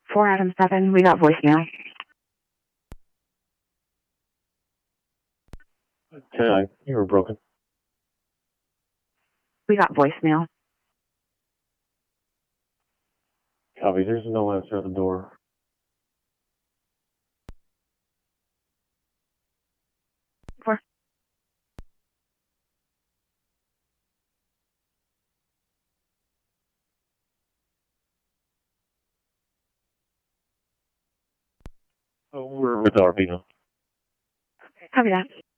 4 Adam 7, we got voicemail. 10, you were broken. We got voicemail. Copy, there's no answer at the door. Four. Oh, we're with Arvino. Copy that.